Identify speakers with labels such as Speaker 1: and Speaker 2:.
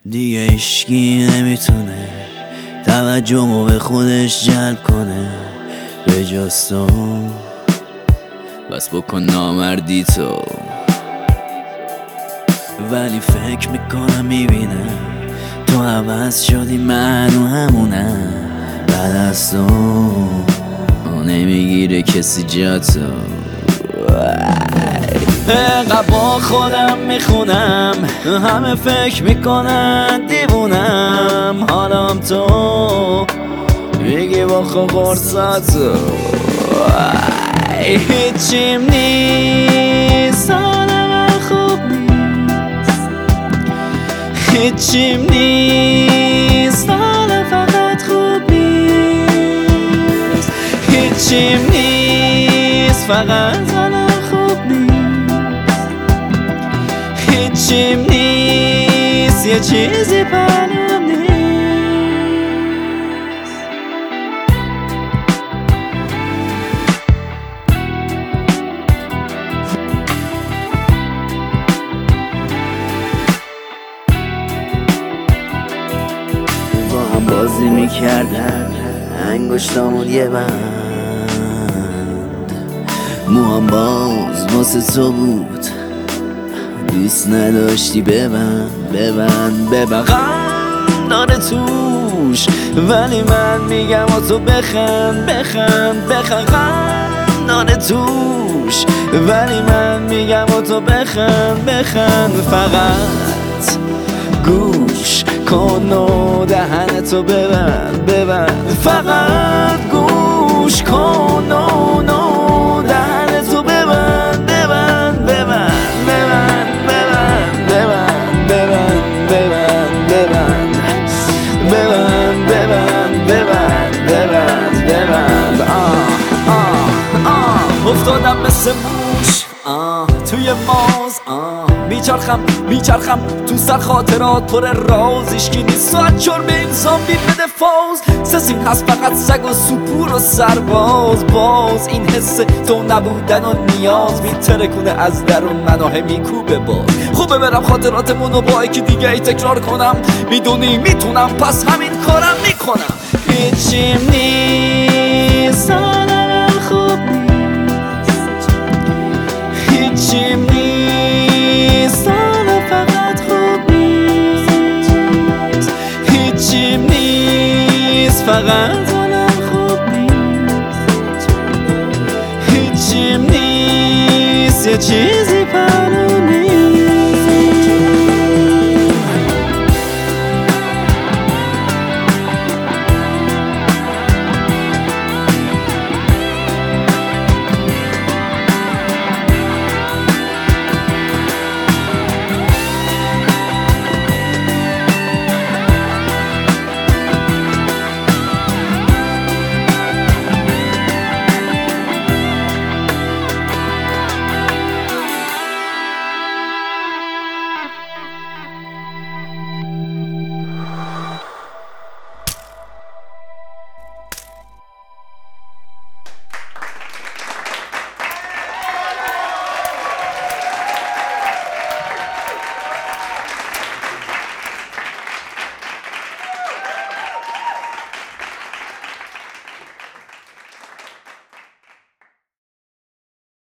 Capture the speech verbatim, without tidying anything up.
Speaker 1: دیگه هیچکی نمیتونه توجهمو به خودش جلب کنه به جز تو. بس بکن نامردی تو. ولی فکر میکنم میبینم تو عوض شدی، منو همونم. بعد از تو نمیگیره کسی جا تو. انقدر با خودم میخونم، همه فکر میکنن دیوونم. حالم تو میگی با خود قرصاتو هیچیم نیست، حال من خوب نیست. هیچیم نیست، حال فقط خوب نیست. هیچیم نیست، فقط حالم خوب نیست. هیچیم نیست، یه چیزی پنهون نیست. با هم بازی میکردن انگشتامون یه بند، موام باز واسه تو بود، دوست نداشتی ببند ببند ببند غم داره توش. ولی من میگم و تو بخند بخند بخند غم داره توش. ولی من میگم و تو بخند بخند. فقط گوش کن و دهنتو ببند ببند. فقط گوش کن و دهنتو ببند ببند ببند ببند ببند ببند ببند ببند ببند ببند ببند ببند ببند. آه آه آه افتادم مثل موش آه توی ماز آه میچرخم میچرخم تو سر خاطرات پر راز. ایشکی نیست ساعت چرمه انسان بید بده فاز. سسین هست فقط سگ و سپور و سرباز. باز این حس تو نبودن و نیاز میترکونه از درون منو میکوبه باز. خوبه برم خاطراتمونو با یکی دیگه ای تکرار کنم. میدونی میتونم پس همین کارم میکنم. هیچیم نیست، حال من خوب نیست. هیچیم نیست، حال فقط خوب نیست. هیچیم نیست، فقط حالم خوب نیست. هیچیم نیست، یه چیزی